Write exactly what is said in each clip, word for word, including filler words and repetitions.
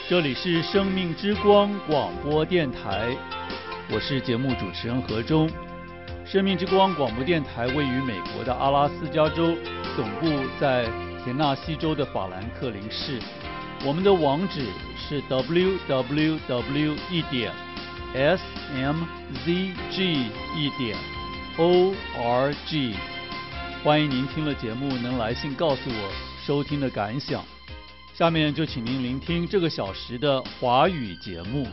这里是生命之光广播电台，我是节目主持人何忠。生命之光广播电台位于美国的阿拉斯加州，总部在田纳西州的法兰克林市。我们的网址是 double-u double-u double-u 一点 s m z g 一点 o r g。欢迎您听了节目能来信告诉我收听的感想。下面就请您聆听这个小时的华语节目。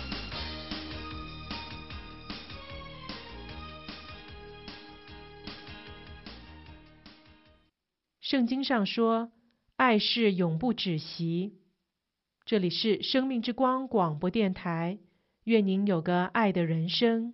圣经上说，爱是永不止息。这里是生命之光广播电台，愿您有个爱的人生。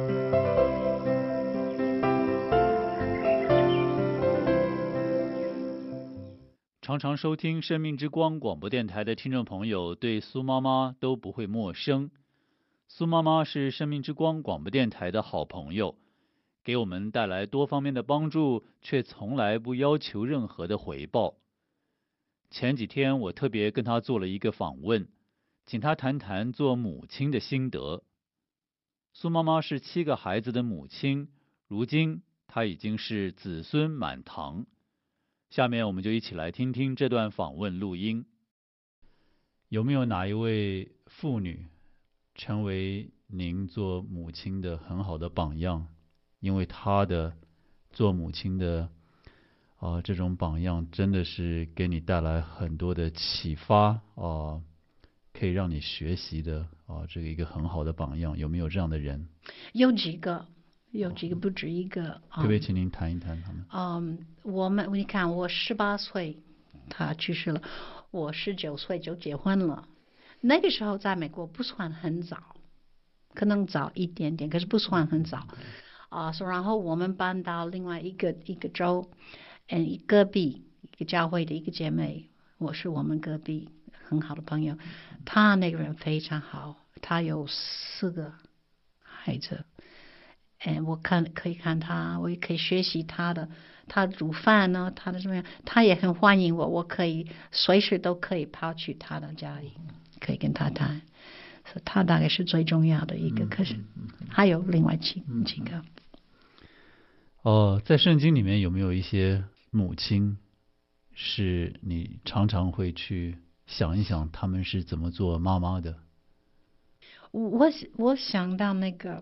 常常收听生命之光广播电台的听众朋友对苏妈妈都不会陌生。苏妈妈是生命之光广播电台的好朋友，给我们带来多方面的帮助，却从来不要求任何的回报。前几天我特别跟她做了一个访问，请她谈谈做母亲的心得。苏妈妈是七个孩子的母亲，如今她已经是子孙满堂。下面我们就一起来听听这段访问录音。有没有哪一位妇女成为您做母亲的很好的榜样？因为她的做母亲的啊、呃、这种榜样真的是给你带来很多的启发啊、呃，可以让你学习的啊、呃、这个一个很好的榜样。有没有这样的人？ 有几个。有几个不止一个， 可不可以请您谈一谈他们？ 嗯，我们你看，我十八岁他去世了，我十九岁就结婚了。那个时候在美国不算很早，可能早一点点，可是不算很早啊。所、uh, 然后我们搬到另外一个一个州，嗯，隔壁一个教会的一个姐妹，我是我们隔壁很好的朋友，她那个人非常好，她有四个孩子。嗯，我看可以看他，我也可以学习他的，他煮饭呢，他的怎么样，他也很欢迎我，我可以随时都可以跑去他的家里，可以跟他谈，所以他大概是最重要的一个。嗯、可是还有另外几、嗯、几个。 哦，在圣经里面有没有一些母亲，是你常常会去想一想，他们是怎么做妈妈的？ 我我想到那个。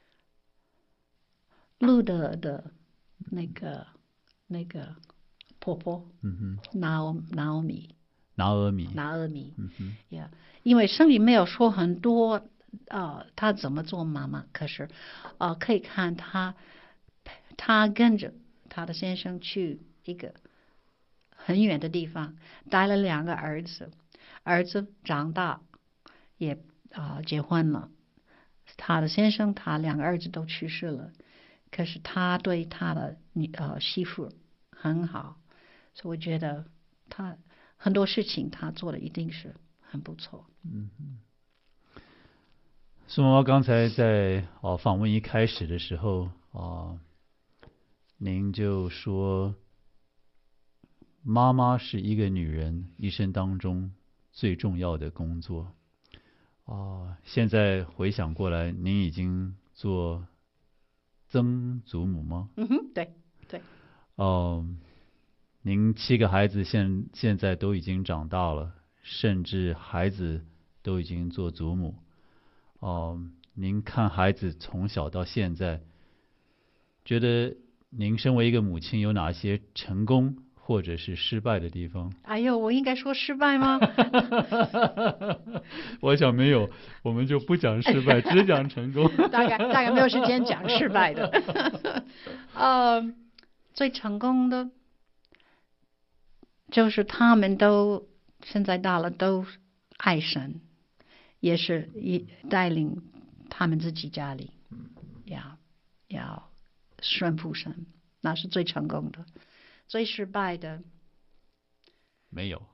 路德的那个那个婆婆， 嗯哼， 拿拿俄米， 拿俄米， 拿俄米， 嗯哼， 呀、yeah, ，因为圣经没有说很多，呃，她怎么做妈妈，可是，呃，可以看她，她跟着她的先生去一个很远的地方，带了两个儿子，儿子长大，也啊、呃、结婚了，她的先生他两个儿子都去世了。可是他对他的女呃媳妇很好，所以我觉得他很多事情他做的一定是很不错。 嗯嗯。苏妈妈刚才在哦访问一开始的时候啊、呃，您就说妈妈是一个女人一生当中最重要的工作啊、呃。现在回想过来，您已经做曾祖母吗？ 嗯哼，对对。 哦、呃，您七个孩子现现在都已经长大了，甚至孩子都已经做祖母。哦、呃，您看孩子从小到现在，觉得您身为一个母亲有哪些成功或者是失败的地方？ 哎呦，我应该说失败吗？ 我想没有，我们就不讲失败，只讲成功。 大概大概没有时间讲失败的。呃，最成功的就是他们都现在大了，都爱神，也是一带领他们自己家里要要顺服神，那是最成功的。最失败的没有。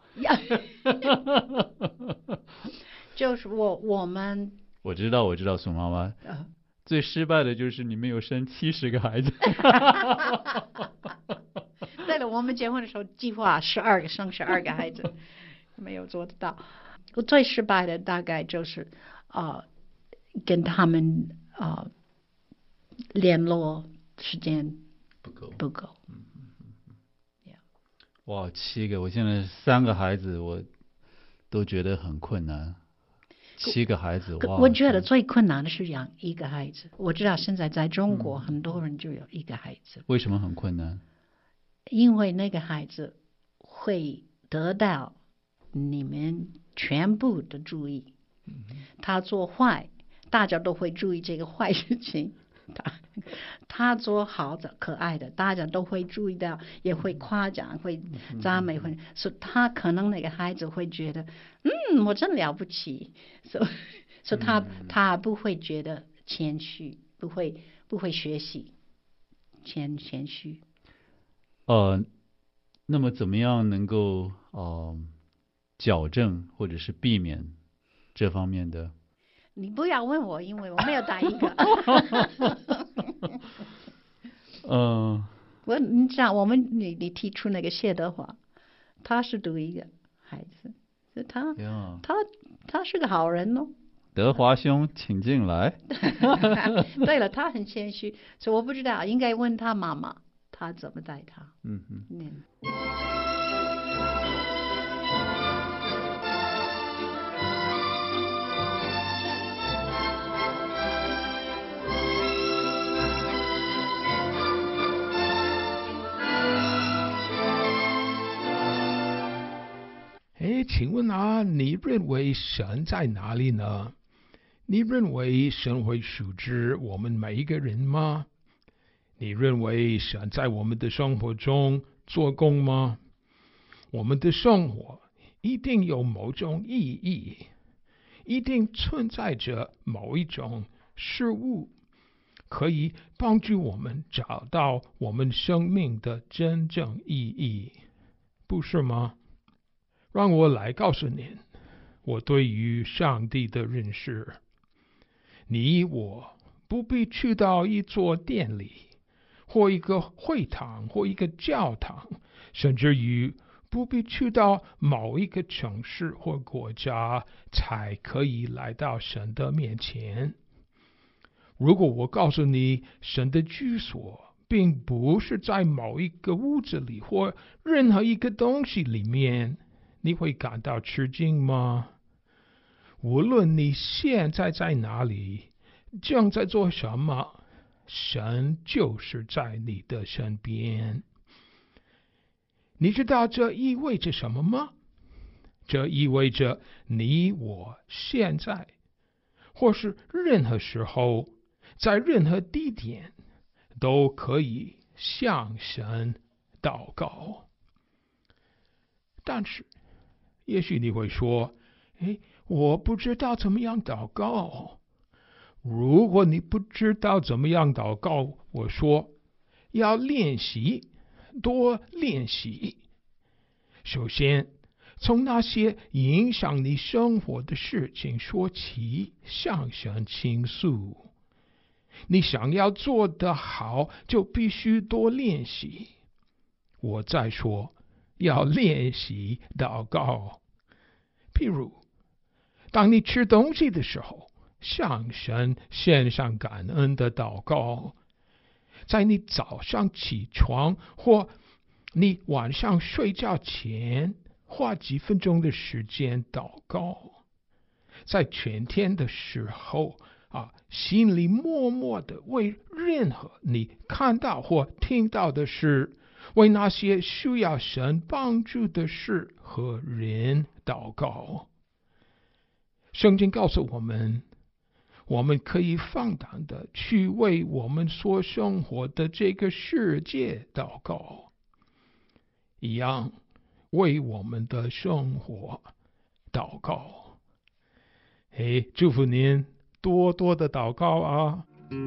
就是我我们我知道我知道宋妈妈、呃、最失败的就是你没有生七十个孩子。 对了，我们结婚的时候计划十二个生十二个孩子，没有做得到。 我最失败的大概就是啊、呃，跟他们啊、呃、联络时间不够。 不够。 嗯嗯嗯嗯。哇，七个！我现在三个孩子，我都觉得很困难。七个孩子，哇！ 我觉得最困难的是养一个孩子。我知道现在在中国、 嗯、 很多人就有一个孩子。 为什么很困难？ 因为那个孩子会得到你们全部的注意。嗯、他做坏，大家都会注意这个坏事情。他他做好的、可爱的，大家都会注意到，也会夸奖、会赞美，会，所以他可能那个孩子会觉得，嗯，我真了不起，所以所以他他不会觉得谦虚，不会不会学习谦谦虚。 呃，那么怎么样能够呃矫正或者是避免这方面的？ 你不要问我，因为我没有带一个。 嗯， 我你知道，我们你你提出那个谢德华，他是独一个孩子，所以他他他是个好人哦。 德华兄，请进来。 对了，他很谦虚，所以我不知道，应该问他妈妈，他怎么带他。 嗯嗯。 嗯。 哎，请问啊，你认为神在哪里呢？你认为神会处置我们每一个人吗？你认为神在我们的生活中做工吗？我们的生活一定有某种意义，一定存在着某一种事物，可以帮助我们找到我们生命的真正意义，不是吗？让我来告诉您，我对于上帝的认识。你我不必去到一座殿里，或一个会堂，或一个教堂，甚至于不必去到某一个城市或国家，才可以来到神的面前。如果我告诉你，神的居所并不是在某一个屋子里，或任何一个东西里面，你会感到吃惊吗？无论你现在在哪里，正在做什么，神就是在你的身边。你知道这意味着什么吗？这意味着你我现在，或是任何时候，在任何地点，都可以向神祷告。但是也许你会说，诶，我不知道怎么样祷告。如果你不知道怎么样祷告，我说要练习，多练习。首先，从那些影响你生活的事情说起，向神倾诉。你想要做得好，就必须多练习。我再说，要练习祷告。譬如，当你吃东西的时候，向神献上感恩的祷告；在你早上起床或你晚上睡觉前，花几分钟的时间祷告；在全天的时候啊，心里默默的为任何你看到或听到的事，为那些需要神帮助的事和人祷告。圣经告诉我们，我们可以放胆的去为我们所生活的这个世界祷告，一样为我们的生活祷告。哎，祝福您多多的祷告啊！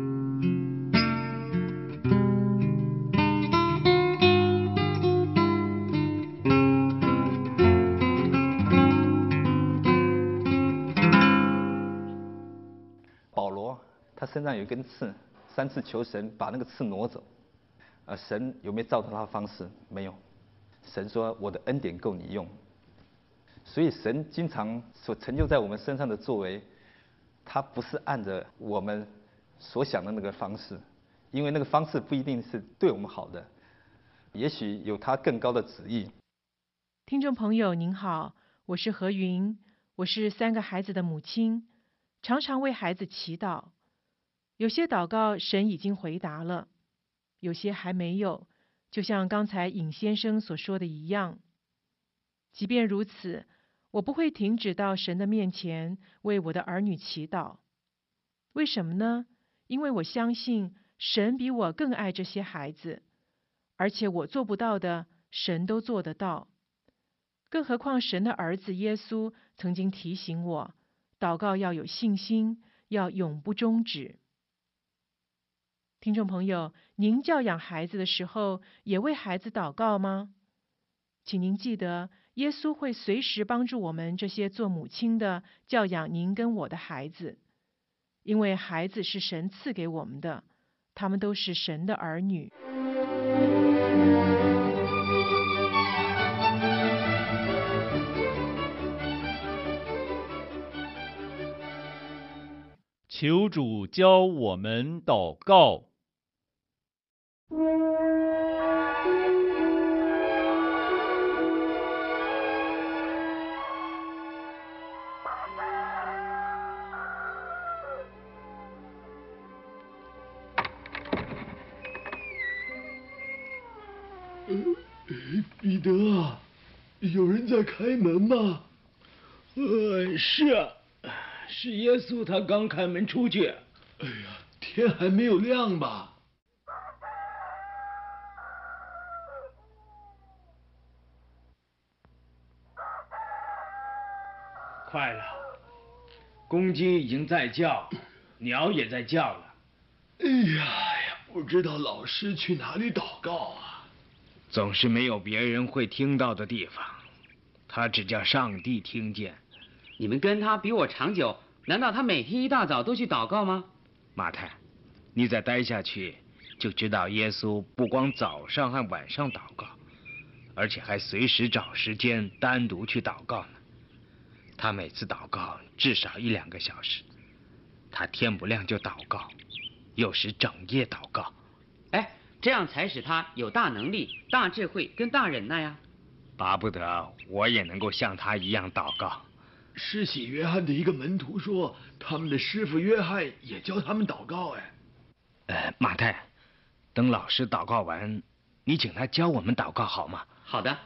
保罗他身上有一根刺，三次求神把那个刺挪走，呃，神有没有照着他的方式？没有。神说我的恩典够你用。 所以神经常所成就在我们身上的作为，他不是按着我们所想的那个方式，因为那个方式不一定是对我们好的，也许有他更高的旨意。 听众朋友您好，我是何云，我是三个孩子的母亲，常常为孩子祈祷。有些祷告神已经回答了，有些还没有，就像刚才尹先生所说的一样。即便如此，我不会停止到神的面前为我的儿女祈祷。为什么呢？因为我相信神比我更爱这些孩子，而且我做不到的，神都做得到。更何况神的儿子耶稣曾经提醒我，祷告要有信心，要永不终止。听众朋友，您教养孩子的时候，也为孩子祷告吗？请您记得，耶稣会随时帮助我们这些做母亲的教养您跟我的孩子，因为孩子是神赐给我们的，他们都是神的儿女。 求主教我们祷告。 彼得啊，有人在开门吗？ 呃，是啊，是耶稣，他刚开门出去。 哎呀，天还没有亮吧？ 快了，公鸡已经在叫，鸟也在叫了。 哎呀呀，不知道老师去哪里祷告啊？ 总是没有别人会听到的地方，他只叫上帝听见。 你们跟他比我长久，难道他每天一大早都去祷告吗？ 马太，你再待下去，就知道耶稣不光早上和晚上祷告，而且还随时找时间单独去祷告呢。他每次祷告至少一两个小时，他天不亮就祷告，有时整夜祷告。 哎，这样才使他有大能力、大智慧跟大忍耐啊！ 巴不得我也能够像他一样祷告。 施洗约翰的一个门徒说，他们的师傅约翰也教他们祷告。哎， 呃，马太，等老师祷告完，你请他教我们祷告好吗？ 好的。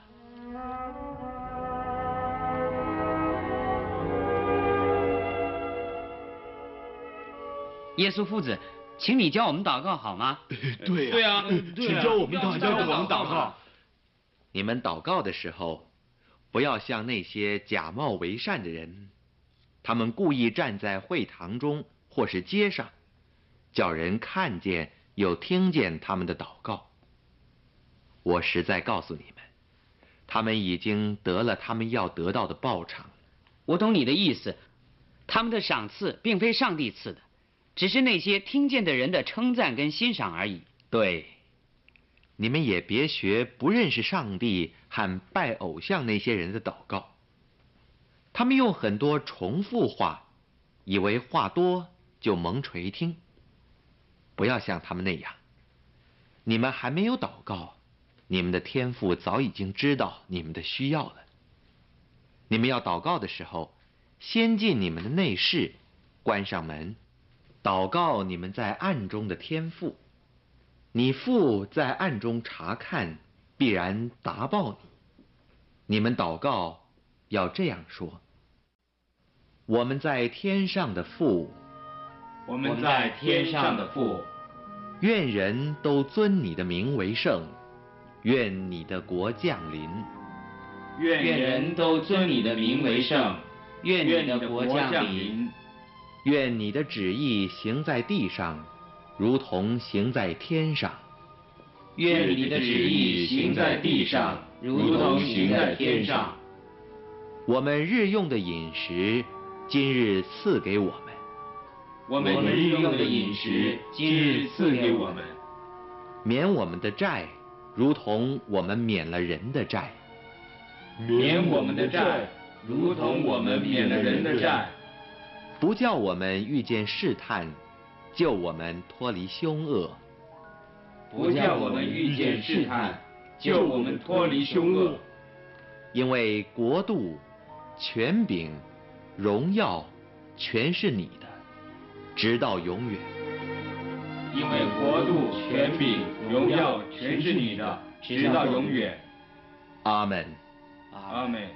耶稣父子，请你教我们祷告好吗？ 对呀，对呀，请教我们大家怎么祷告。 你们祷告的时候，不要像那些假冒为善的人，他们故意站在会堂中或是街上，叫人看见又听见他们的祷告。我实在告诉你们，他们已经得了他们要得到的报偿。 我懂你的意思，他们的赏赐并非上帝赐的，只是那些听见的人的称赞跟欣赏而已。 对，你们也别学不认识上帝和拜偶像那些人的祷告。他们用很多重复话，以为话多就蒙垂听。不要像他们那样，你们还没有祷告，你们的天父早已经知道你们的需要了。你们要祷告的时候，先进你们的内室，关上门，祷告你们在暗中的天父。你父在暗中查看，必然答报你。你们祷告要这样说：我们在天上的父， 我们在天上的父， 愿人都尊你的名为圣，愿你的国降临。 愿人都尊你的名为圣，愿你的国降临。 愿你的旨意行在地上，如同行在天上。 愿你的旨意行在地上，如同行在天上。 我们日用的饮食，今日赐给我们。 我们日用的饮食，今日赐给我们。 免我们的债，如同我们免了人的债。 免我们的债， 如同我们免了人的债， 不叫我们遇见试探，救我们脱离凶恶。 不叫我们遇见试探，救我们脱离凶恶。 因为国度、权柄、荣耀，全是你的，直到永远。 因为国度、权柄、荣耀，全是你的，直到永远。 阿门。 阿门。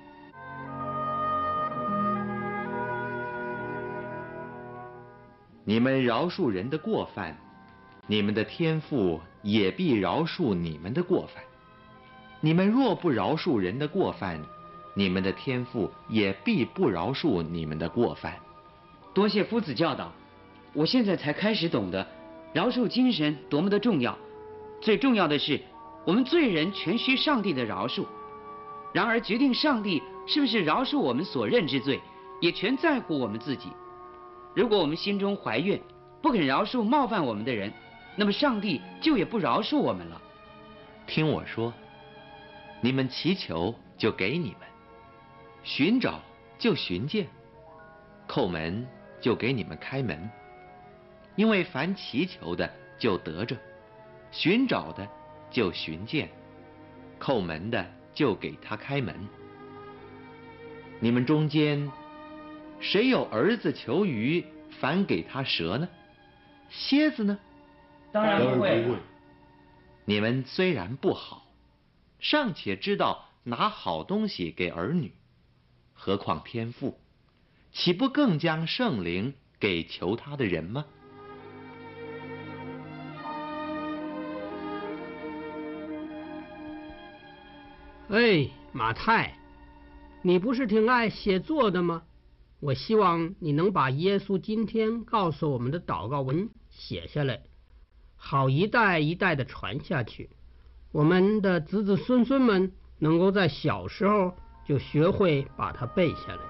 你们饶恕人的过犯，你们的天父也必饶恕你们的过犯。你们若不饶恕人的过犯，你们的天父也必不饶恕你们的过犯。 多谢夫子教导，我现在才开始懂得饶恕精神多么的重要。最重要的是，我们罪人全需上帝的饶恕。然而，决定上帝是不是饶恕我们所认之罪，也全在乎我们自己。如果我们心中怀怨，不肯饶恕冒犯我们的人，那么上帝就也不饶恕我们了。 听我说，你们祈求就给你们，寻找就寻见，叩门就给你们开门。因为凡祈求的就得着，寻找的就寻见，叩门的就给他开门。你们中间谁有儿子求鱼，反给他蛇呢？蝎子呢？ 当然不会。 你们虽然不好，尚且知道拿好东西给儿女，何况天父，岂不更将圣灵给求他的人吗？ 哎，马太，你不是挺爱写作的吗？我希望你能把耶稣今天告诉我们的祷告文写下来，好一代一代的传下去。我们的子子孙孙们能够在小时候就学会把它背下来。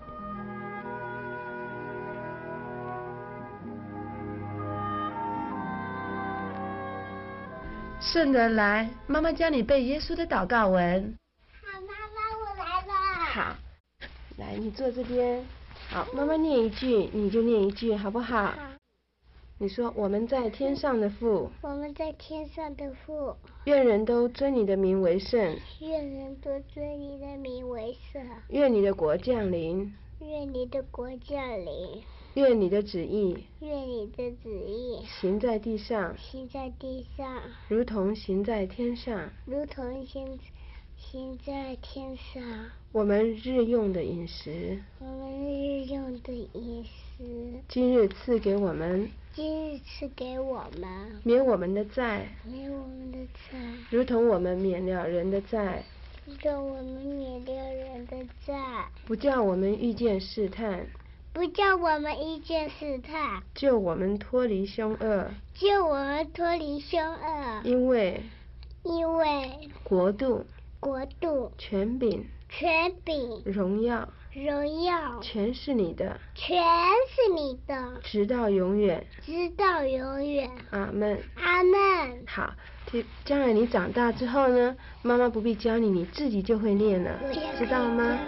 顺着来，妈妈教你背耶稣的祷告文。 好，妈妈，我来了。 好，来，你坐这边。好，妈妈念一句，你就念一句，好不好？ 好。 你说我们在天上的父， 我们在天上的父， 愿人都尊你的名为圣， 愿人都尊你的名为圣， 愿你的国降临， 愿你的国降临， 愿你的旨意， 愿你的旨意行在地上， 行在地上， 如同行在天上， 如同行行在天上。 我们日用的饮食， 我们日用的饮食， 今日赐给我们， 今日赐给我们， 免我们的债， 免我们的债， 如同我们免了人的债， 如同我们免了人的债， 不叫我们遇见试探， 不叫我们遇见试探， 救我们脱离凶恶， 救我们脱离凶恶。 因为， 因为国度、 国度、 权柄、 权柄、 荣耀、 荣耀， 全是你的， 全是你的， 直到永远， 直到永远。 阿门。 阿门。 好，将来你长大之后呢，妈妈不必教你，你自己就会念了，知道吗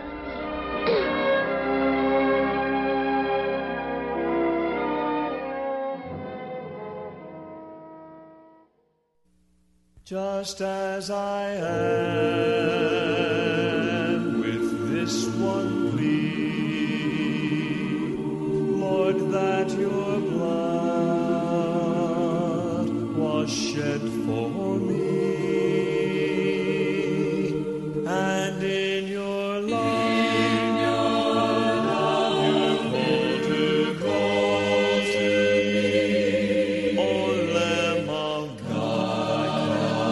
？Just as I am, with this one plea, Lord, that your blood was shed for me, and in your love you called to call to me, O Lamb of God.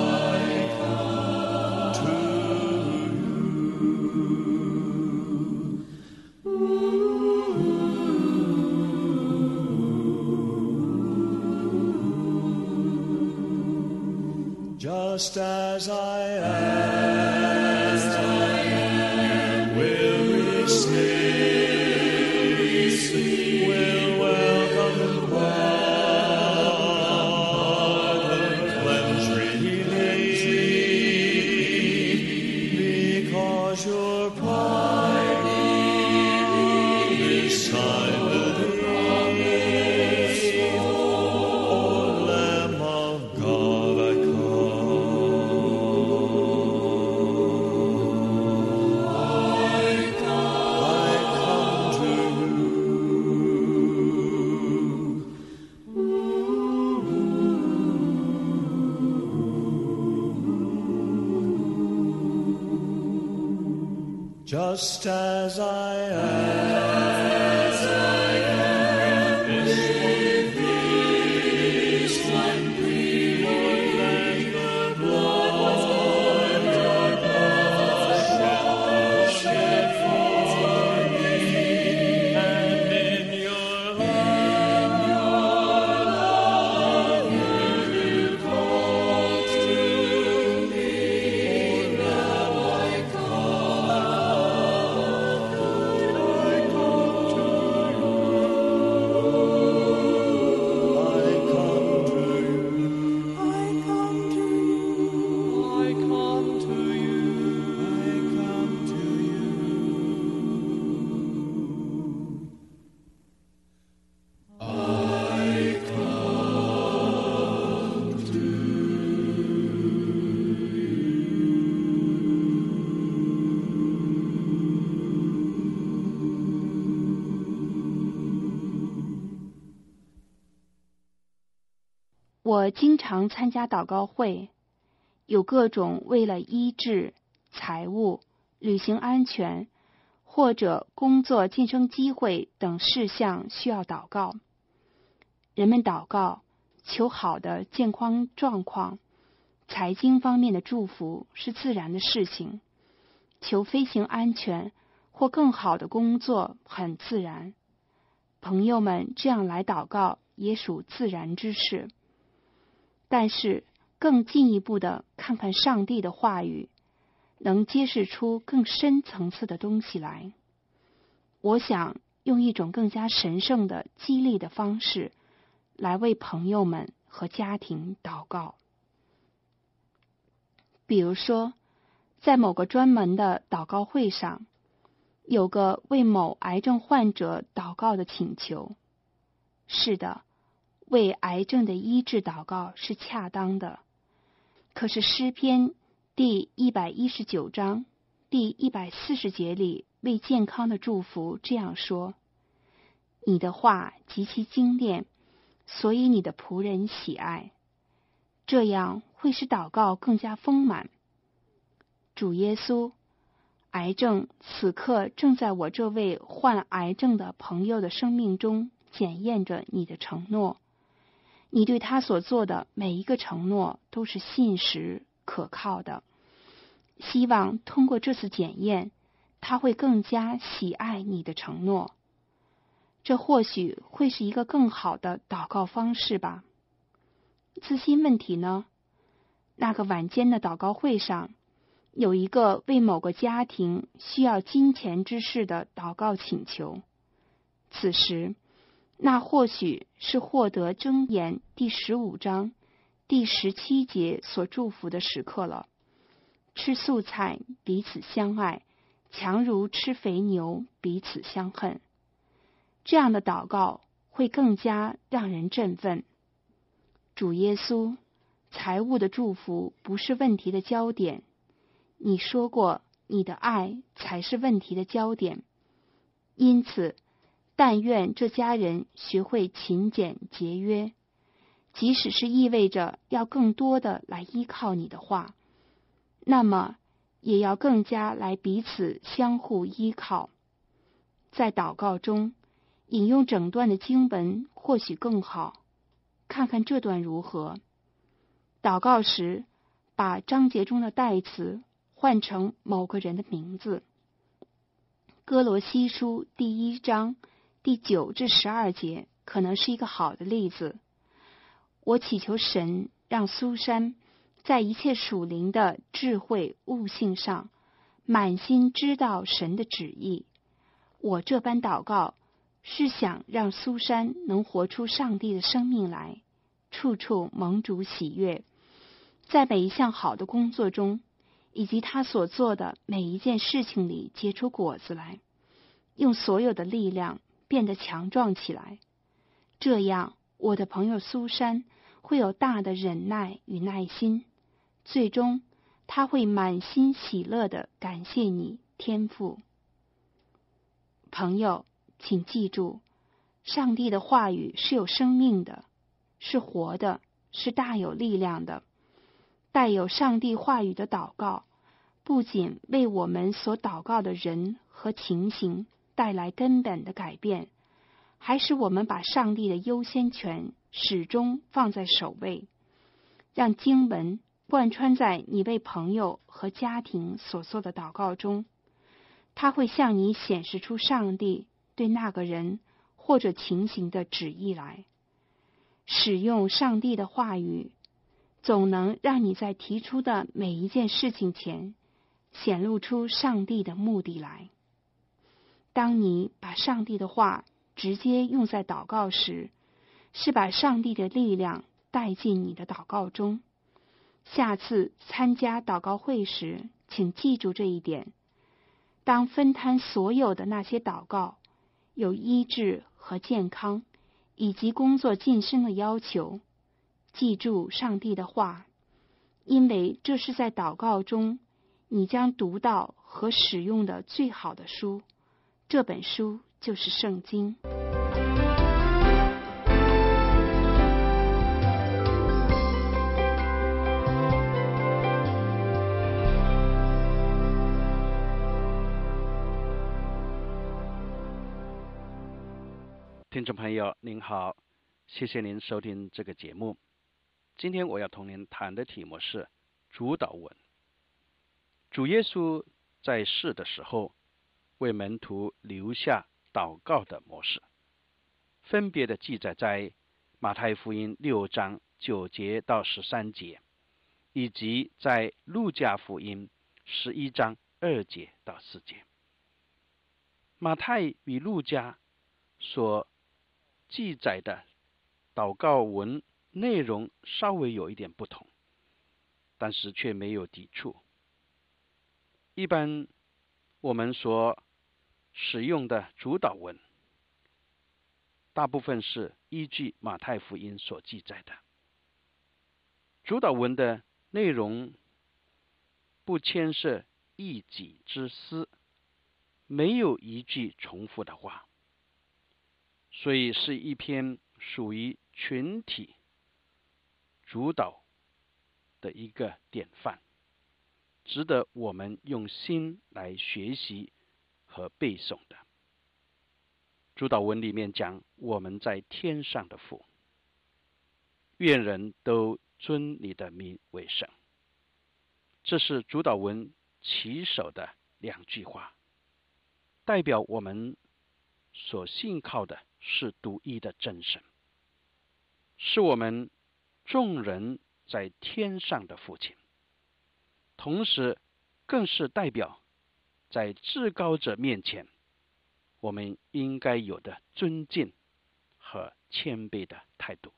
Just as I am, you will receive, will welcome and pardon, cleanse, relieve, because your pardon Just as I am, as I am, with peace one plea, Lord, let the blood your blood shed for me, and in your love you call to me, for now I 我经常参加祷告会，有各种为了医治、财务、旅行安全或者工作晋升机会等事项需要祷告。人们祷告，求好的健康状况，财经方面的祝福是自然的事情，求飞行安全或更好的工作很自然。朋友们这样来祷告也属自然之事。但是更进一步的看看上帝的话语，能揭示出更深层次的东西来。我想用一种更加神圣的激励的方式来为朋友们和家庭祷告。比如说，在某个专门的祷告会上，有个为某癌症患者祷告的请求。是的，为癌症的医治祷告是恰当的。可是诗篇第一百一十九章第一百四十节里为健康的祝福这样说：你的话极其精炼，所以你的仆人喜爱。这样会使祷告更加丰满。主耶稣，癌症此刻正在我这位患癌症的朋友的生命中检验着你的承诺。你对他所做的每一个承诺都是信实可靠的。希望通过这次检验，他会更加喜爱你的承诺。这或许会是一个更好的祷告方式吧。自心问题呢？那个晚间的祷告会上，有一个为某个家庭需要金钱之事的祷告请求。此时，那或许是获得箴言第十五章第十七节所祝福的时刻了。吃素菜，彼此相爱，强如吃肥牛，彼此相恨。这样的祷告会更加让人振奋。主耶稣，财务的祝福不是问题的焦点，你说过你的爱才是问题的焦点。因此，但愿这家人学会勤俭节约，即使是意味着要更多的来依靠你的话，那么也要更加来彼此相互依靠。在祷告中引用整段的经文或许更好，看看这段如何。祷告时把章节中的代词换成某个人的名字。哥罗西书第一章第九至十二节可能是一个好的例子。我祈求神让苏珊在一切属灵的智慧悟性上满心知道神的旨意。我这般祷告是想让苏珊能活出上帝的生命来，处处蒙主喜悦，在每一项好的工作中以及他所做的每一件事情里结出果子来，用所有的力量变得强壮起来。这样我的朋友苏珊会有大的忍耐与耐心，最终他会满心喜乐地感谢你，天父。朋友，请记住，上帝的话语是有生命的，是活的，是大有力量的。带有上帝话语的祷告， 不仅为我们所祷告的人和情形带来根本的改变，还使我们把上帝的优先权始终放在首位，让经文贯穿在你为朋友和家庭所做的祷告中。它会向你显示出上帝对那个人或者情形的旨意来。使用上帝的话语，总能让你在提出的每一件事情前显露出上帝的目的来。当你把上帝的话直接用在祷告时，是把上帝的力量带进你的祷告中。下次参加祷告会时，请记住这一点。当分摊所有的那些祷告，有医治和健康，以及工作晋升的要求，记住上帝的话，因为这是在祷告中你将读到和使用的最好的书。这本书就是圣经。 听众朋友您好，谢谢您收听这个节目。今天我要同您谈的题目是主祷文。主耶稣在世的时候为门徒留下祷告的模式，分别的记载在马太福音六章九节到十三节，以及在路加福音十一章二节到四节。马太与路加所记载的祷告文内容稍微有一点不同，但是却没有抵触。一般我们所使用的主祷文，大部分是依据马太福音所记载的。主祷文的内容不牵涉一己之私，没有一句重复的话，所以是一篇属于群体主祷的一个典范，值得我们用心来学习和背诵的。主祷文里面讲我们在天上的父，愿人都尊你的名为圣。这是主祷文起首的两句话，代表我们所信靠的是独一的真神，是我们众人在天上的父亲，同时更是代表在至高者面前我们应该有的尊敬和谦卑的态度。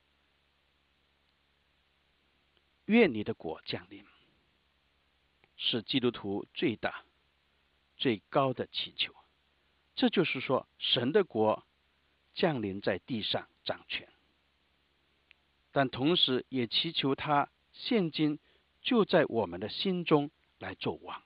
愿你的国降临，是基督徒最大最高的祈求。这就是说，神的国降临在地上掌权，但同时也祈求他现今就在我们的心中来作王。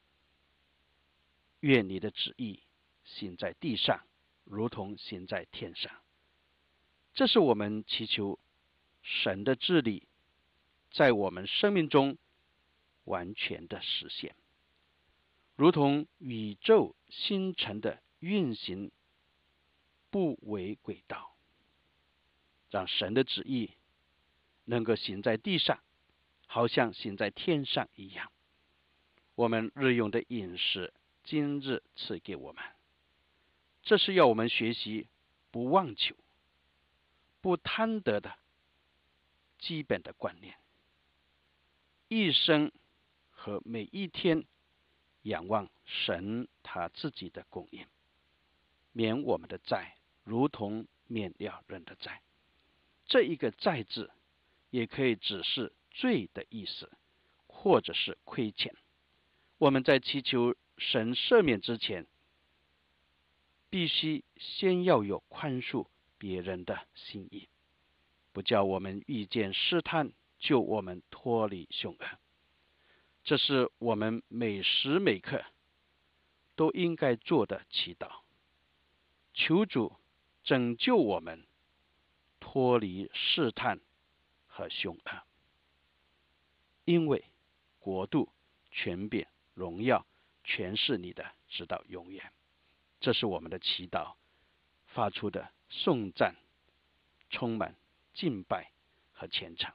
愿你的旨意行在地上，如同行在天上。这是我们祈求神的治理在我们生命中完全的实现，如同宇宙星辰的运行不为轨道，让神的旨意能够行在地上，好像行在天上一样。我们日用的饮食今日赐给我们，这是要我们学习不妄求、不贪得的基本的观念，一生和每一天仰望神他自己的供应，免我们的债，如同免了人的债。这一个债字也可以指示罪的意思，或者是亏欠。我们在祈求神赦免之前，必须先要有宽恕别人的心意，不叫我们遇见试探，救我们脱离凶恶。这是我们每时每刻都应该做的祈祷，求主拯救我们脱离试探和凶恶。因为国度、权柄、 荣耀全是你的，直到永远。这是我们的祈祷，发出的颂赞，充满敬拜和虔诚。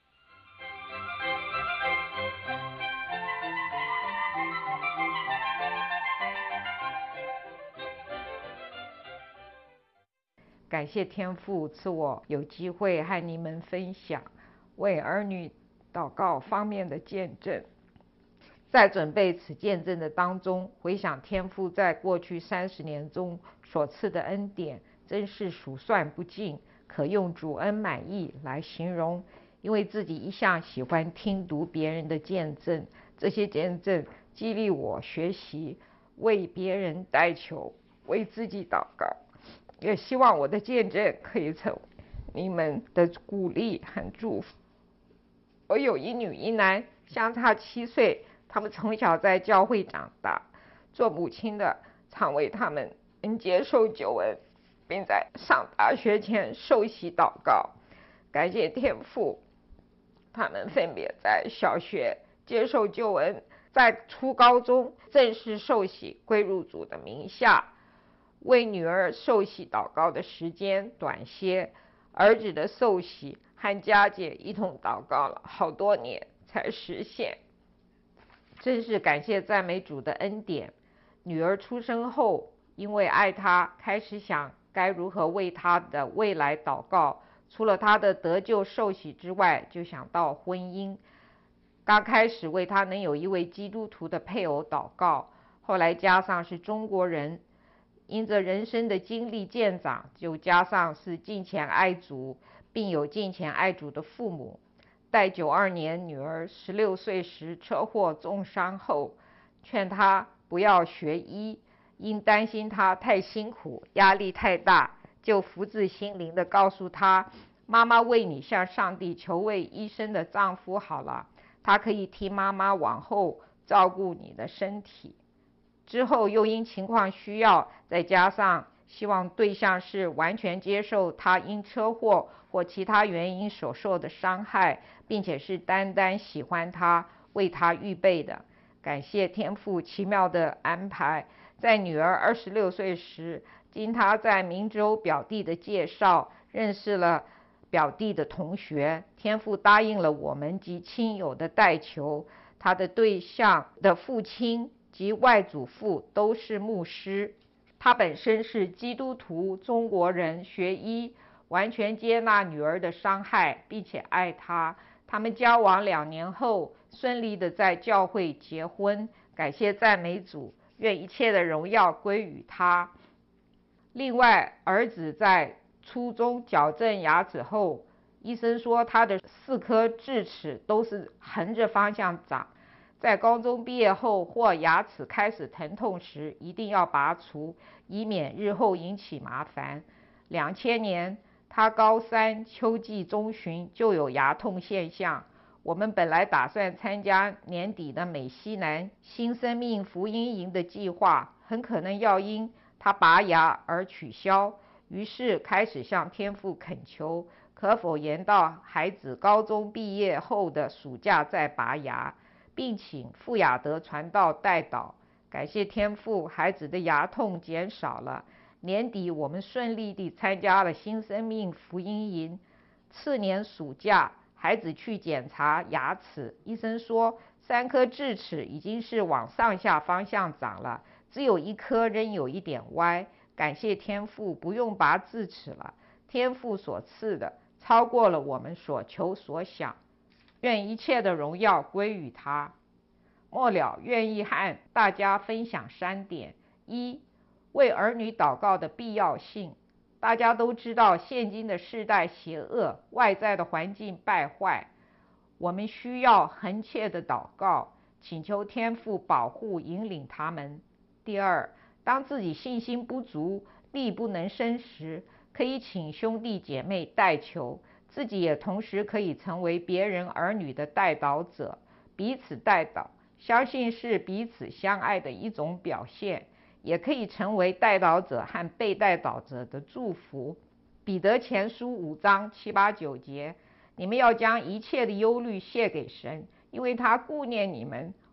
感谢天父赐我有机会和你们分享为儿女祷告方面的见证。在准备此见证的当中，回想天父在过去三十年中所赐的恩典，真是数算不尽，可用主恩满意来形容。因为自己一向喜欢听读别人的见证，这些见证激励我学习为别人代求，为自己祷告，也希望我的见证可以成为你们的鼓励和祝福。我有一女一男，相差七岁，他们从小在教会长大，做母亲的常为他们能接受救恩，并在上大学前受洗祷告。感谢天父，他们分别在小学接受救恩，在初高中正式受洗归入主的名下。为女儿受洗祷告的时间短些，儿子的受洗和家姐一同祷告了好多年才实现。真是感谢赞美主的恩典。女儿出生后，因为爱她，开始想该如何为她的未来祷告。除了她的得救受洗之外，就想到婚姻。刚开始为她能有一位基督徒的配偶祷告，后来加上是中国人，因着人生的经历渐长，就加上是敬虔爱主，并有敬虔爱主的父母。待九二年女儿十六岁时车祸重伤后，劝她不要学医，因担心她太辛苦，压力太大，就福至心灵的告诉她，妈妈为你向上帝求位医生的丈夫好了，他可以替妈妈往后照顾你的身体。之后又因情况需要，再加上希望对象是完全接受他因车祸或其他原因所受的伤害，并且是单单喜欢他，为他预备的。感谢天父奇妙的安排，在女儿二十六岁时，经他在明州表弟的介绍，认识了表弟的同学，天父答应了我们及亲友的代求。他的对象的父亲及外祖父都是牧师，他本身是基督徒中国人，学医，完全接纳女儿的伤害，并且爱她。他们交往两年后，顺利的在教会结婚。感谢赞美主，愿一切的荣耀归于他。另外，儿子在初中矫正牙齿后，医生说他的四颗智齿都是横着方向长，在高中毕业后或牙齿开始疼痛时，一定要拔除，以免日后引起麻烦。两千年，他高三秋季中旬就有牙痛现象。我们本来打算参加年底的美西南新生命福音营的计划，很可能要因他拔牙而取消。于是开始向天父恳求，可否延到孩子高中毕业后的暑假再拔牙，并请傅雅德传道代祷。感谢天父，孩子的牙痛减少了。年底我们顺利地参加了新生命福音营。次年暑假，孩子去检查牙齿，医生说三颗智齿已经是往上下方向长了，只有一颗仍有一点歪。感谢天父，不用拔智齿了。天父所赐的超过了我们所求所想，愿一切的荣耀归于他。末了，愿意和大家分享三点：一、为儿女祷告的必要性。大家都知道，现今的世代邪恶，外在的环境败坏，我们需要恒切的祷告，请求天父保护引领他们。第二，当自己信心不足，力不能伸时，可以请兄弟姐妹代求，自己也同时可以成为别人儿女的代祷者，彼此代祷，相信是彼此相爱的一种表现，也可以成为代祷者和被代祷者的祝福。彼得前书五章七八九节，你们要将一切的忧虑卸给神，因为他顾念你们。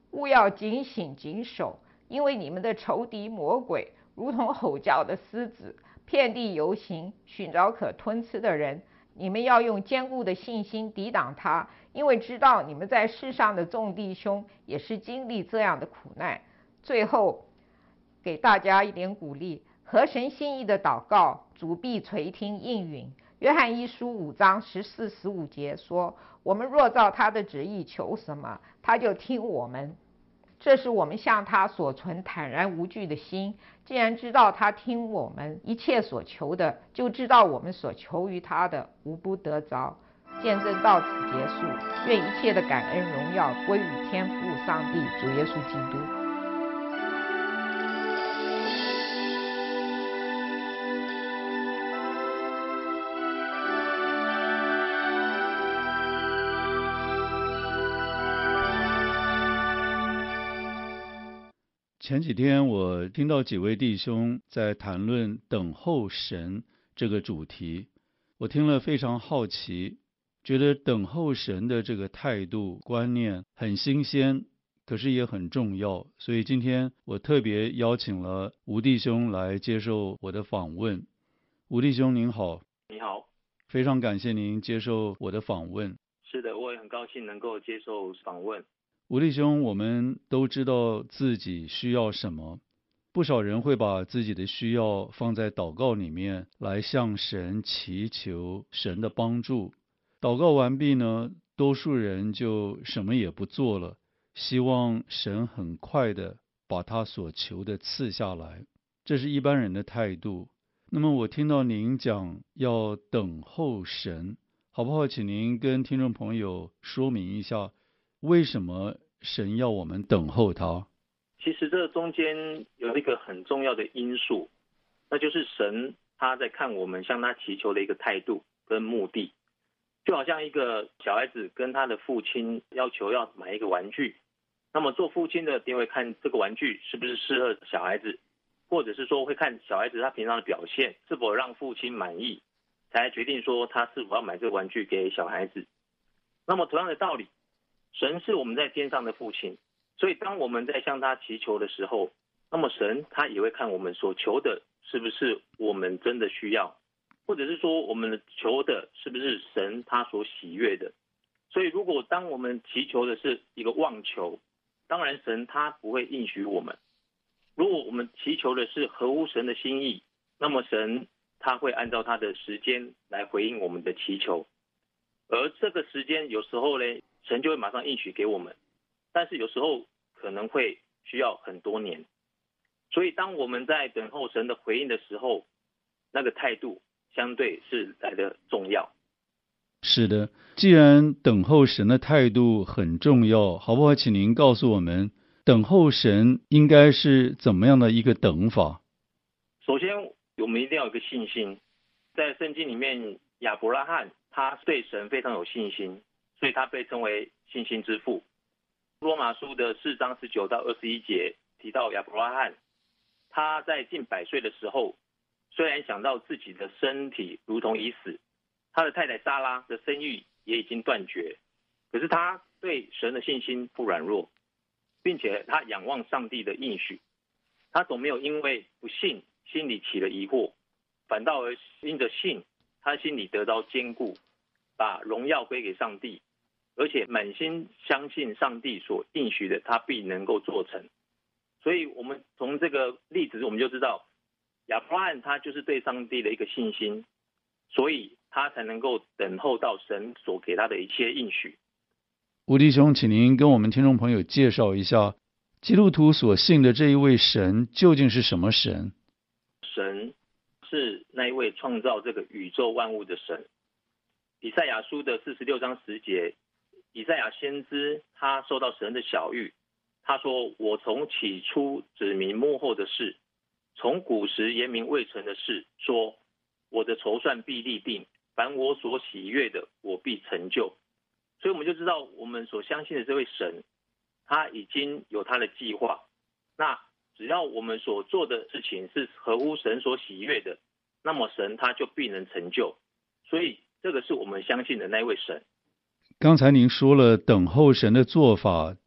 务要警醒谨守，因为你们的仇敌魔鬼如同吼叫的狮子，遍地游行，寻找可吞吃的人。你们要用坚固的信心抵挡他，因为知道你们在世上的众弟兄也是经历这样的苦难。最后给大家一点鼓励，合神心意的祷告，主必垂听应允。约翰一书五章十四十五节说，我们若照他的旨意求什么，他就听我们。这是我们向他所存坦然无惧的心。既然知道他听我们一切所求的，就知道我们所求于他的无不得着。见证到此结束，愿一切的感恩荣耀归于天父上帝主耶稣基督。 前几天我听到几位弟兄在谈论等候神这个主题，我听了非常好奇，觉得等候神的这个态度观念很新鲜，可是也很重要，所以今天我特别邀请了吴弟兄来接受我的访问。吴弟兄您好。 你好， 非常感谢您接受我的访问。 是的，我也很高兴能够接受访问。 吴弟兄，我们都知道自己需要什么，不少人会把自己的需要放在祷告里面，来向神祈求神的帮助。祷告完毕呢，多数人就什么也不做了，希望神很快的把他所求的赐下来，这是一般人的态度。那么我听到您讲要等候神，好不好请您跟听众朋友说明一下，为什么神要我们等候他？ 其实这中间有一个很重要的因素，那就是神他在看我们向他祈求的一个态度跟目的。就好像一个小孩子跟他的父亲要求要买一个玩具，那么做父亲的一定会看这个玩具是不是适合小孩子，或者是说会看小孩子他平常的表现是否让父亲满意，才决定说他是否要买这个玩具给小孩子。那么同样的道理，神是我们在天上的父亲，所以当我们在向他祈求的时候，那么神他也会看我们所求的是不是我们真的需要，或者是说我们求的是不是神他所喜悦的。所以如果当我们祈求的是一个妄求，当然神他不会应许我们。如果我们祈求的是合乎神的心意，那么神他会按照他的时间来回应我们的祈求。而这个时间有时候呢，神就会马上应许给我们，但是有时候可能会需要很多年。所以当我们在等候神的回应的时候，那个态度相对是来的重要。 是的，既然等候神的态度很重要，好不好请您告诉我们，等候神应该是怎么样的一个等法？ 首先我们一定要有一个信心。在圣经里面，亚伯拉罕他对神非常有信心，所以他被称为信心之父。罗马书的四章十九到二十一节提到亚伯拉罕，他在近百岁的时候，虽然想到自己的身体如同已死，他的太太撒拉的生育也已经断绝，可是他对神的信心不软弱，并且他仰望上帝的应许，他总没有因为不信心里起了疑惑，反倒而因着信，他心里得到坚固，把荣耀归给上帝，而且满心相信上帝所应许的他必能够做成。所以我们从这个例子我们就知道，亚伯拉罕他就是对上帝的一个信心，所以他才能够等候到神所给他的一切应许。 吴弟兄，请您跟我们听众朋友介绍一下，基督徒所信的这一位神究竟是什么神？ 神是那一位创造这个宇宙万物的神。以赛亚书的四十六章十节，以赛亚先知他受到神的晓谕，他说，我从起初指明末后的事，从古时言明未成的事，说我的筹算必立定，凡我所喜悦的我必成就。所以我们就知道我们所相信的这位神，他已经有他的计划，那只要我们所做的事情是合乎神所喜悦的，那么神他就必能成就。所以这个是我们相信的那位神。 刚才您说了等候神的做法，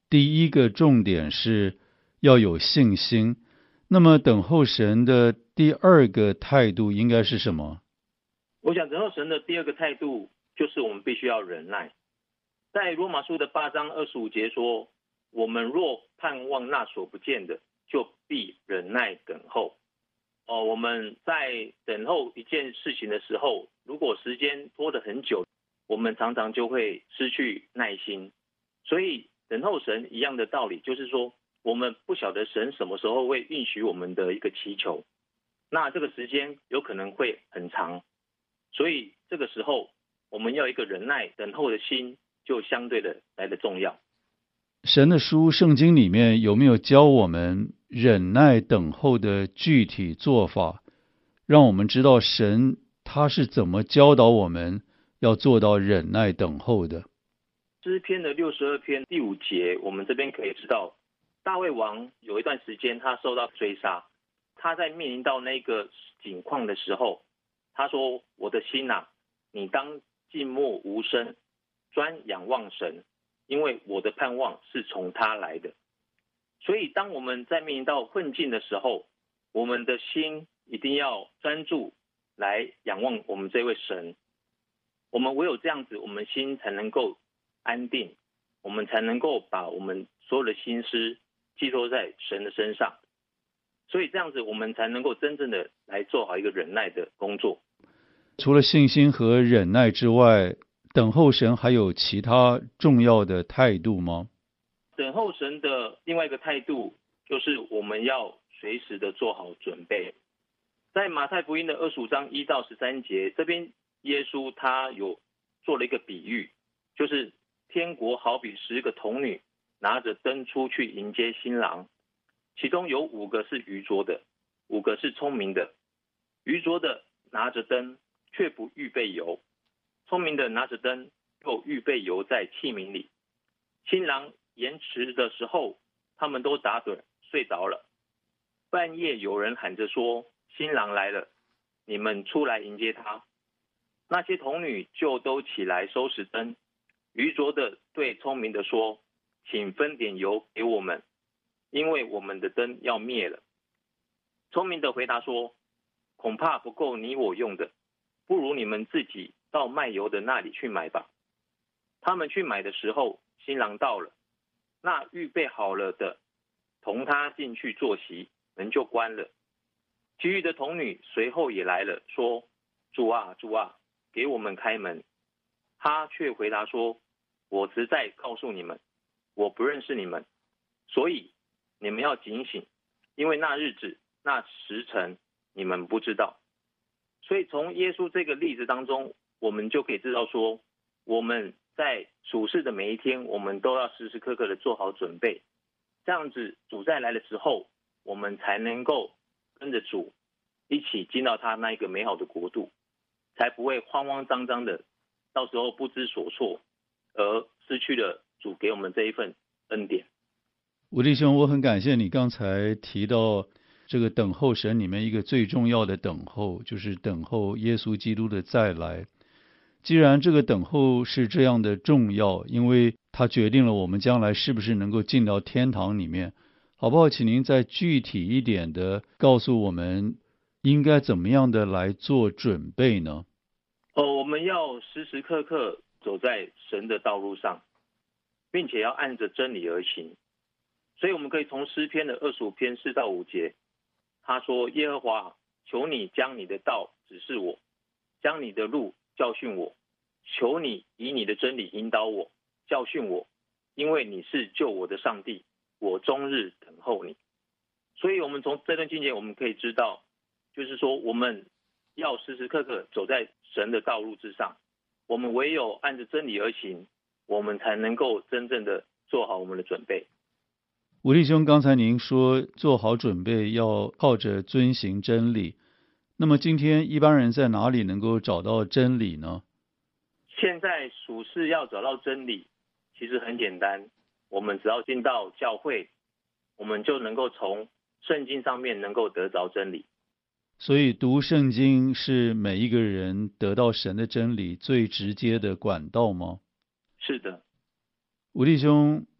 第一个重点是要有信心，那么等候神的第二个态度应该是什么？ 我想等候神的第二个态度就是我们必须要忍耐。在罗马书的八章二十五节说，我们若盼望那所不见的，就必忍耐等候。哦，我们在等候一件事情的时候，如果时间拖得很久，我们常常就会失去耐心。所以等候神一样的道理，就是说我们不晓得神什么时候会允许我们的一个祈求，那这个时间有可能会很长，所以这个时候我们要一个忍耐等候的心，就相对的来的重要。 神的书圣经里面有没有教我们忍耐等候的具体做法，让我们知道神他是怎么教导我们要做到忍耐等候的？ 诗篇的六十二篇第五节，我们这边可以知道，大卫王有一段时间他受到追杀，他在面临到那个境况的时候，他说：我的心啊，你当静默无声，专仰望神，因为我的盼望是从他来的。所以当我们在面临到困境的时候，我们的心一定要专注来仰望我们这位神。我们唯有这样子，我们心才能够安定，我们才能够把我们所有的心思寄托在神的身上。所以这样子，我们才能够真正的来做好一个忍耐的工作。 除了信心和忍耐之外，等候神还有其他重要的态度吗？ 等候神的另外一个态度，就是我们要随时的做好准备。在马太福音的二十五章一到十三节，这边耶稣他有做了一个比喻，就是天国好比十个童女拿着灯出去迎接新郎，其中有五个是愚拙的，五个是聪明的。愚拙的拿着灯却不预备油，聪明的拿着灯又预备油在器皿里。新郎延迟的时候，他们都打盹睡着了。半夜有人喊着说：新郎来了，你们出来迎接他。那些童女就都起来收拾灯。愚拙的对聪明的说：请分点油给我们，因为我们的灯要灭了。聪明的回答说：恐怕不够你我用的，不如你们自己到卖油的那里去买吧。他们去买的时候，新郎到了，那预备好了的同他进去坐席，门就关了。其余的童女随后也来了，说：主啊，主啊，给我们开门。他却回答说：我实在告诉你们，我不认识你们，所以你们要警醒，因为那日子那时辰你们不知道。所以从耶稣这个例子当中，我们就可以知道说，我们在属世的每一天，我们都要时时刻刻的做好准备，这样子主再来的时候，我们才能够跟着主一起进到他那一个美好的国度，才不会慌慌张张的，到时候不知所措，而失去了主给我们这一份恩典。 吴弟兄，我很感谢你刚才提到这个等候神里面一个最重要的等候，就是等候耶稣基督的再来。既然这个等候是这样的重要，因为它决定了我们将来是不是能够进到天堂里面，好不好？请您再具体一点的告诉我们，应该怎么样的来做准备呢？ 哦，我们要时时刻刻走在神的道路上，并且要按着真理而行。所以我们可以从诗篇的二十五篇四到五节，他说：耶和华，求你将你的道指示我，将你的路教训我，求你以你的真理引导我，教训我，因为你是救我的上帝，我终日等候你。所以我们从这段经节我们可以知道，就是说我们要时时刻刻走在神的道路之上，我们唯有按着真理而行，我们才能够真正的做好我们的准备。 吴弟兄，刚才您说做好准备要靠着遵行真理，那么今天一般人在哪里能够找到真理呢？ 现在属世要找到真理其实很简单，我们只要进到教会，我们就能够从圣经上面能够得着真理。 所以读圣经是每一个人得到神的真理最直接的管道吗？ 是的。 吴弟兄，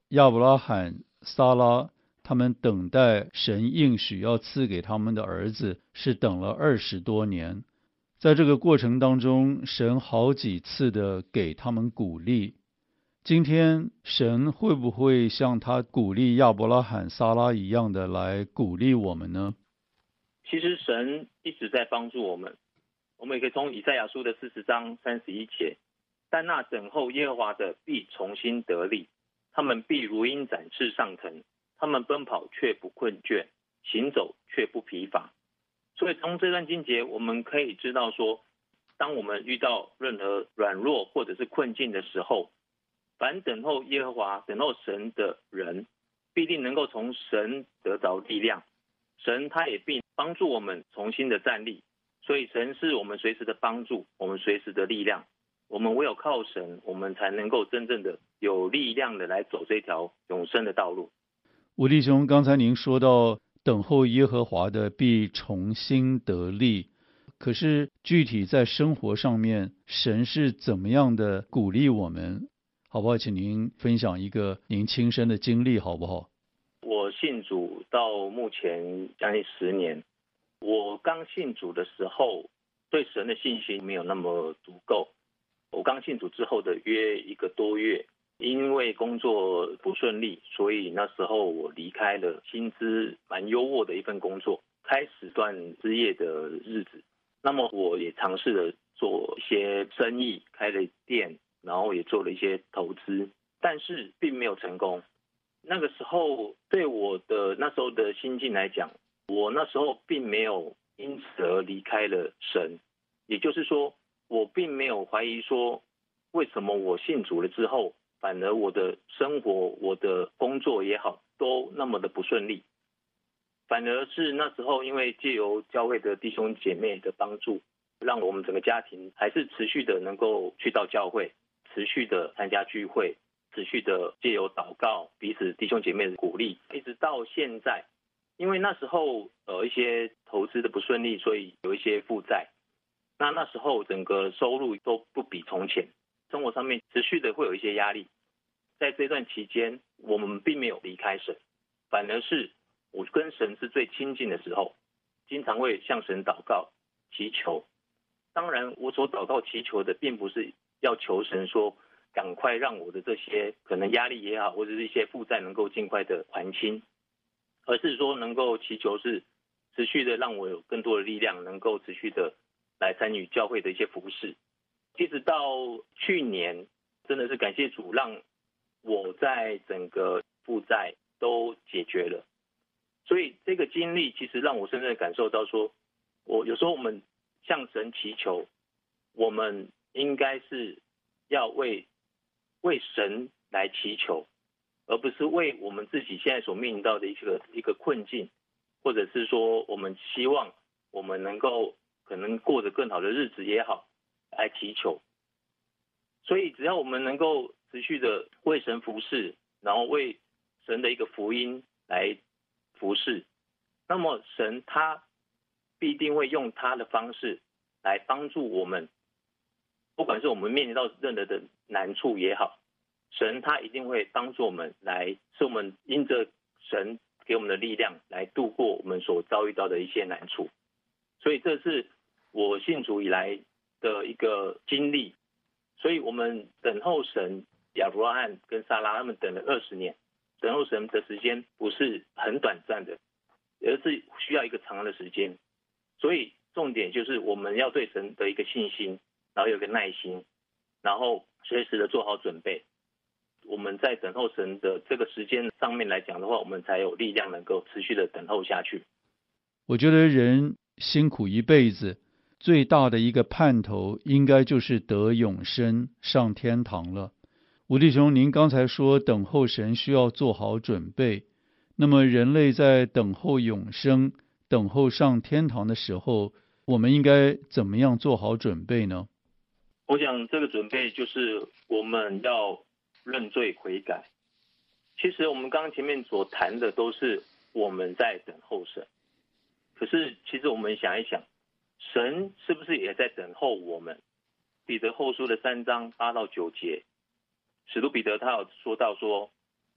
亚伯拉罕、撒拉他们等待神应许要赐给他们的儿子，是等了二十多年。在这个过程当中，神好几次的给他们鼓励。今天神会不会像他鼓励亚伯拉罕、撒拉一样的来鼓励我们呢？ 其实神一直在帮助我们。我们也可以从以赛亚书的四十章三十一节，但那等候耶和华的必重新得力，他们必如鹰展翅上腾，他们奔跑却不困倦，行走却不疲乏。所以从这段经节我们可以知道说，当我们遇到任何软弱或者是困境的时候，凡等候耶和华、等候神的人，必定能够从神得着力量。神他也必帮助我们重新的站立。所以神是我们随时的帮助，我们随时的力量。我们唯有靠神，我们才能够真正的有力量的来走这条永生的道路。 吴弟兄，刚才您说到等候耶和华的必重新得力，可是具体在生活上面，神是怎么样的鼓励我们？好不好？请您分享一个您亲身的经历，好不好？ 我信主到目前将近十年。我刚信主的时候，对神的信心没有那么足够。我刚信主之后的约一个多月，因为工作不顺利，所以那时候我离开了薪资蛮优渥的一份工作，开始段失业的日子。那么我也尝试了做一些生意，开了店，然后也做了一些投资，但是并没有成功。那个时候对我的那时候的心境来讲，我那时候并没有因此而离开了神，也就是说，我并没有怀疑说，为什么我信主了之后，反而我的生活、我的工作也好，都那么的不顺利。反而是那时候，因为借由教会的弟兄姐妹的帮助，让我们整个家庭还是持续的能够去到教会，持续的参加聚会，持续的借由祷告，彼此弟兄姐妹的鼓励，一直到现在。因为那时候呃一些投资的不顺利，所以有一些负债。那那时候整个收入都不比从前，生活上面持续的会有一些压力。在这段期间，我们并没有离开神，反而是我跟神是最亲近的时候，经常会向神祷告祈求。当然，我所祷告祈求的，并不是要求神说赶快让我的这些可能压力也好，或者是一些负债能够尽快的还清。而是说能够祈求是持续的让我有更多的力量，能够持续的来参与教会的一些服事。一直到去年，真的是感谢主，让我在整个负债都解决了。所以这个经历其实让我深深的感受到说，我有时候我们向神祈求，我们应该是要为为神来祈求，而不是为我们自己现在所面临到的一个一个困境，或者是说我们希望我们能够可能过着更好的日子也好，来祈求。所以只要我们能够持续的为神服侍，然后为神的一个福音来服侍，那么神他必定会用他的方式来帮助我们，不管是我们面临到任何的难处也好，神他一定会帮助我们，来使我们因着神给我们的力量来度过我们所遭遇到的一些难处。所以这是我信主以来的一个经历。所以我们等候神，亚伯拉罕跟撒拉他们等了二十年，等候神的时间不是很短暂的，而是需要一个长的时间。所以重点就是我们要对神的一个信心，然后有一个耐心，然后随时的做好准备。我们在等候神的这个时间上面来讲的话，我们才有力量能够持续的等候下去。 我觉得人辛苦一辈子，最大的一个盼头应该就是得永生，上天堂了。吴弟兄，您刚才说等候神需要做好准备，那么人类在等候永生、等候上天堂的时候，我们应该怎么样做好准备呢？ 我想这个准备就是我们要认罪悔改。其实我们刚刚前面所谈的都是我们在等候神，可是其实我们想一想，神是不是也在等候我们？彼得后书的三章八到九节，使徒彼得他有说到说，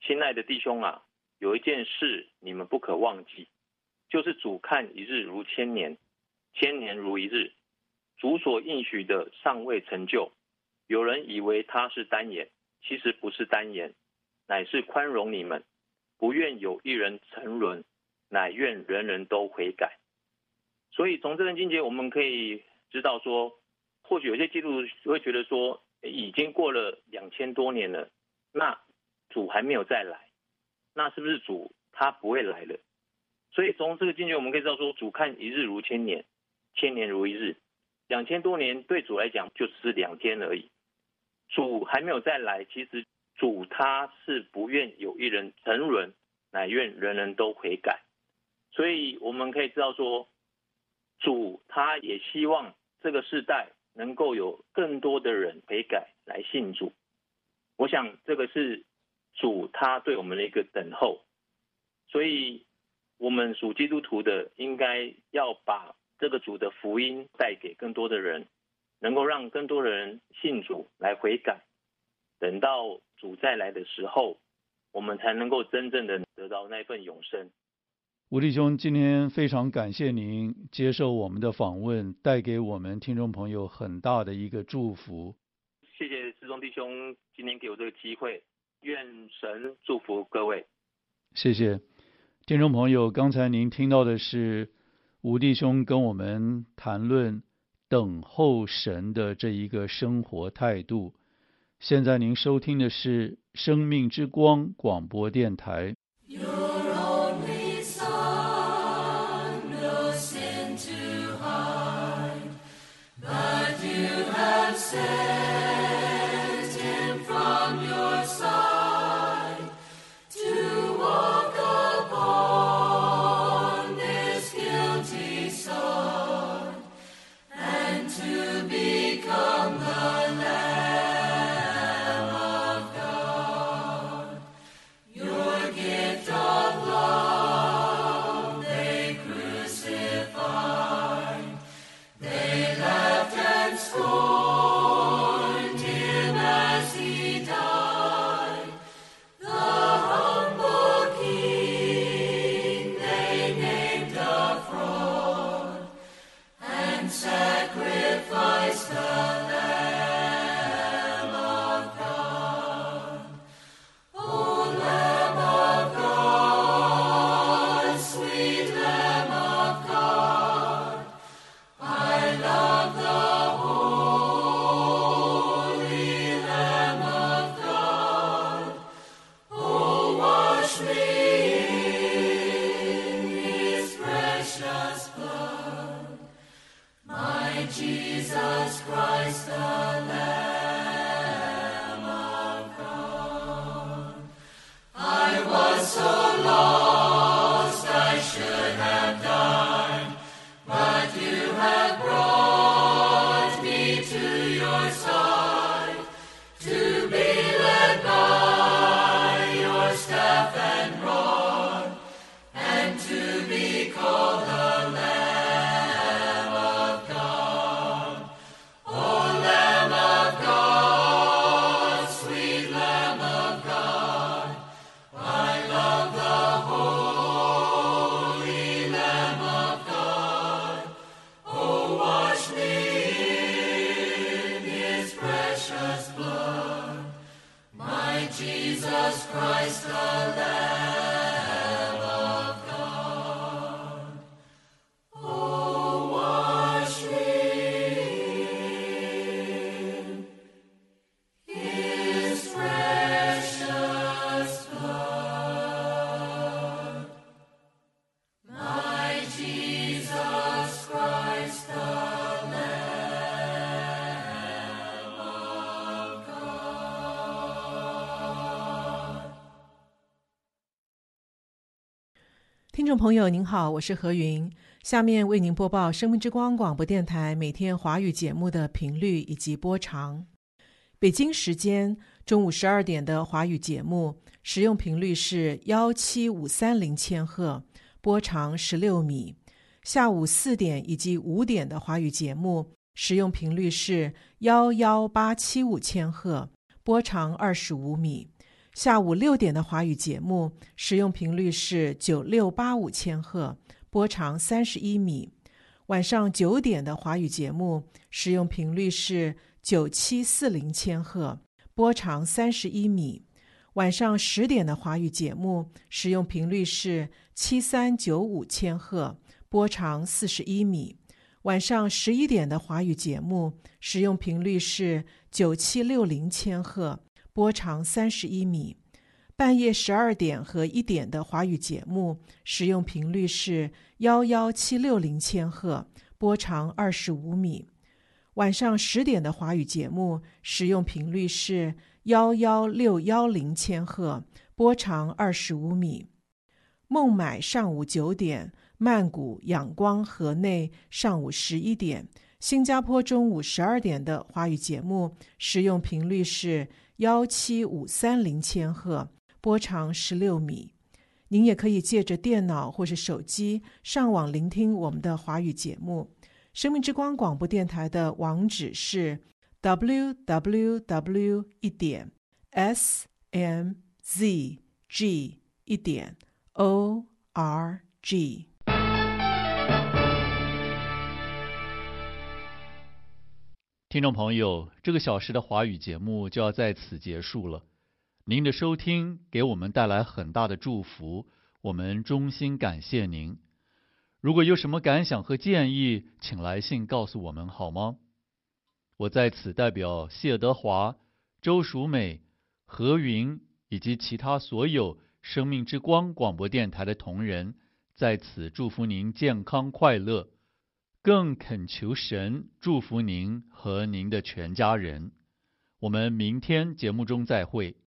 亲爱的弟兄啊，有一件事你们不可忘记，就是主看一日如千年，千年如一日。主所应许的尚未成就，有人以为他是单言，其实不是单言，乃是宽容你们，不愿有一人沉沦，乃愿人人都悔改。所以从这段经节我们可以知道说，或许有些基督徒会觉得说，已经过了两千多年了，那主还没有再来，那是不是主他不会来了？所以从这个经节我们可以知道说，主看一日如千年，千年如一日。两千多年对主来讲就只是两天而已，主还没有再来，其实主他是不愿有一人沉沦，乃愿人人都悔改。所以我们可以知道说，主他也希望这个世代能够有更多的人悔改来信主。我想这个是主他对我们的一个等候，所以我们属基督徒的应该要把这个主的福音带给更多的人，能够让更多的人信主来悔改。等到主再来的时候，我们才能够真正的得到那份永生。 吴弟兄，今天非常感谢您接受我们的访问，带给我们听众朋友很大的一个祝福。 谢谢志忠弟兄今天给我这个机会，愿神祝福各位。 谢谢听众朋友，刚才您听到的是吴弟兄跟我们谈论等候神的这一个生活态度。现在您收听的是生命之光广播电台。 听众朋友您好，我是何云，下面为您播报生命之光广播电台每天华语节目的频率以及播长。北京时间中午十二点的华语节目使用频率是一七五三零千赫，波长十六米。下午四点以及五点的华语节目使用频率是一一八七五千赫，波长二十五米。 下午六点的华语节目使用频率是九六八五千赫，波长三十一米。晚上九点的华语节目使用频率是九七四零千赫，波长三十一米。晚上十点的华语节目使用频率是七三九五千赫，波长四十一米。晚上十一点的华语节目使用频率是九七六零千赫，波长三十一米。半夜十二点和一点的华语节目使用频率是一一七六零千赫，波长二十五米。晚上十点的华语节目使用频率是一一六一零千赫，波长二十五米。孟买上午九点，曼谷、仰光、河内上午十一点，新加坡中午十二点的华语节目使用频率是一七五三零千赫，波长十六米。您也可以借着电脑或是手机上网聆听我们的华语节目。生命之光广播电台的网址是 double-u double-u double-u 一点 s m z g 一点 o r g。 听众朋友，这个小时的华语节目就要在此结束了。您的收听给我们带来很大的祝福，我们衷心感谢您。如果有什么感想和建议，请来信告诉我们好吗？我在此代表谢德华、周淑美、何云以及其他所有生命之光广播电台的同仁，在此祝福您健康快乐，更恳求神祝福您和您的全家人。我们明天节目中再会。